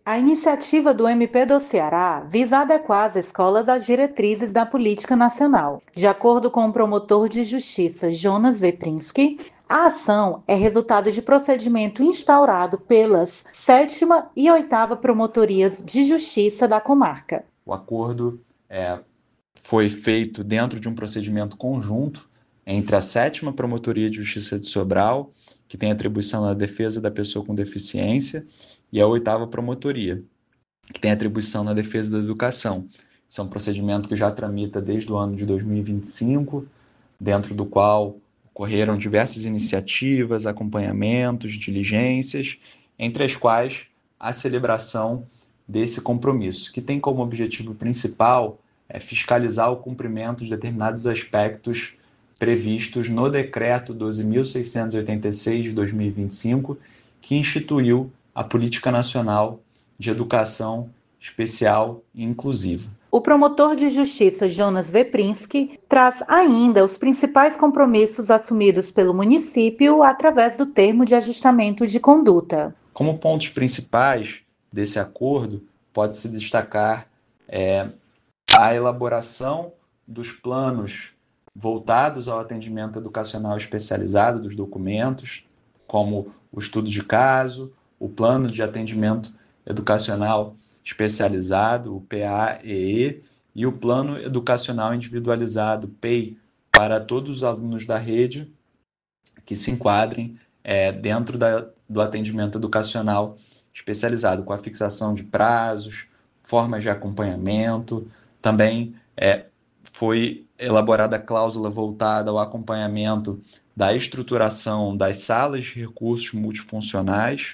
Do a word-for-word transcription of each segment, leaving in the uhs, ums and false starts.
A iniciativa do M P do Ceará visa adequar as escolas às diretrizes da política nacional. De acordo com o promotor de justiça Jonas Weprinski, a ação é resultado de procedimento instaurado pelas sétima e oitava Promotorias de Justiça da comarca. O acordo é, foi feito dentro de um procedimento conjunto entre a sétima Promotoria de Justiça de Sobral, que tem atribuição na defesa da pessoa com deficiência, e a oitava Promotoria, que tem atribuição na defesa da educação. Esse é um procedimento que já tramita desde o ano de dois mil e vinte e cinco, dentro do qual ocorreram diversas iniciativas, acompanhamentos, diligências, entre as quais a celebração desse compromisso, que tem como objetivo principal é fiscalizar o cumprimento de determinados aspectos previstos no Decreto doze mil seiscentos e oitenta e seis de dois mil e vinte e cinco, que instituiu a Política Nacional de Educação Especial e Inclusiva. O promotor de justiça Jonas Weprinski traz ainda os principais compromissos assumidos pelo município através do termo de ajustamento de conduta. Como pontos principais desse acordo, pode-se destacar é, a elaboração dos planos voltados ao atendimento educacional especializado dos documentos, como o estudo de caso, o plano de atendimento educacional especializado, o P A E E, e o plano educacional individualizado, P E I, para todos os alunos da rede que se enquadrem é, dentro da, do atendimento educacional especializado, com a fixação de prazos, formas de acompanhamento. Também é, foi elaborada a cláusula voltada ao acompanhamento da estruturação das salas de recursos multifuncionais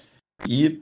e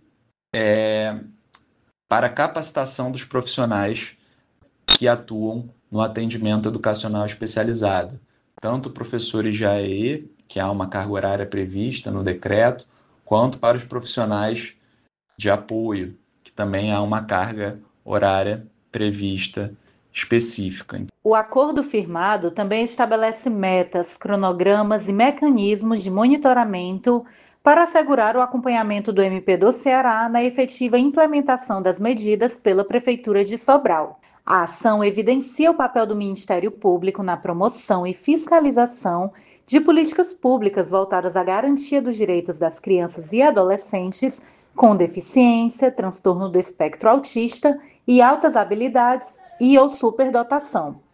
é, para a capacitação dos profissionais que atuam no atendimento educacional especializado, tanto professores de A E E, que há uma carga horária prevista no decreto, quanto para os profissionais de apoio, que também há uma carga horária prevista específica. O acordo firmado também estabelece metas, cronogramas e mecanismos de monitoramento para assegurar o acompanhamento do M P do Ceará na efetiva implementação das medidas pela Prefeitura de Sobral. A ação evidencia o papel do Ministério Público na promoção e fiscalização de políticas públicas voltadas à garantia dos direitos das crianças e adolescentes com deficiência, transtorno do espectro autista e altas habilidades e ou superdotação.